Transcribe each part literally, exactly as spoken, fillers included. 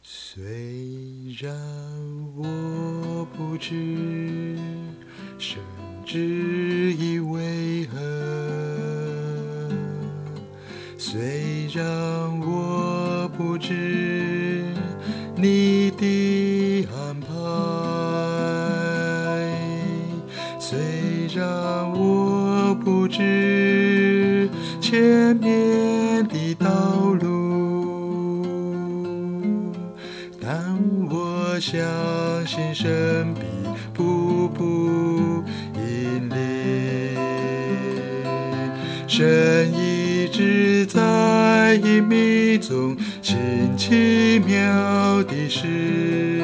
虽然我不知生之意为何，虽然我不知你的安排，虽然我不知前面的道路，但我相信神必步步引领，神一直在隐秘中行奇妙的事，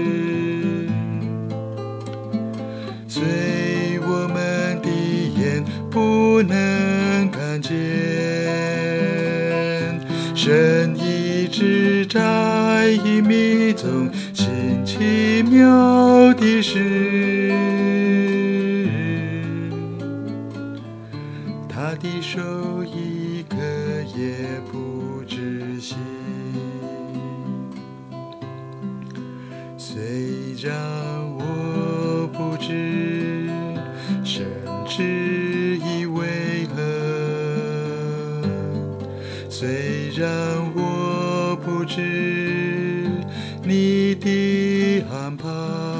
虽我们的眼不能看见，神一直在隐秘中行奇妙的事，他的手一刻也不止息。虽然我不知生之意为何，虽然我不知你的安排，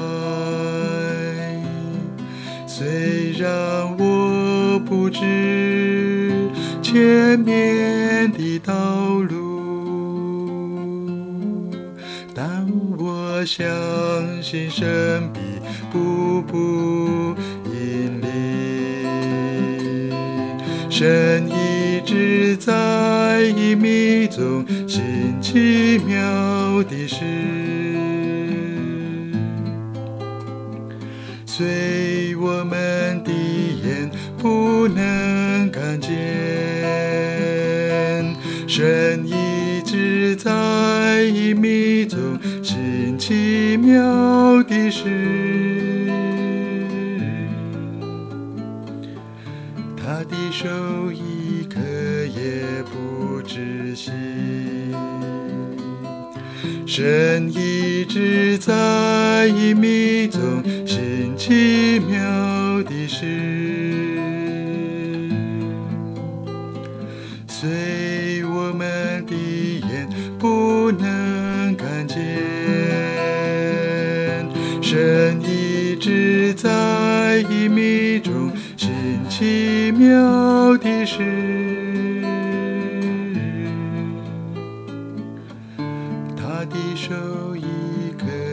虽然我不知前面的道路，但我相信神必步步引领，神一直在隐秘中行奇妙的事，虽我们的眼不能看见，神一直在隐秘中行奇妙的事，他的手一刻也不止息，神一直在隐秘中行奇妙的事，虽我们的眼不能看见，神一直在隐秘中行奇妙的事，他的手一刻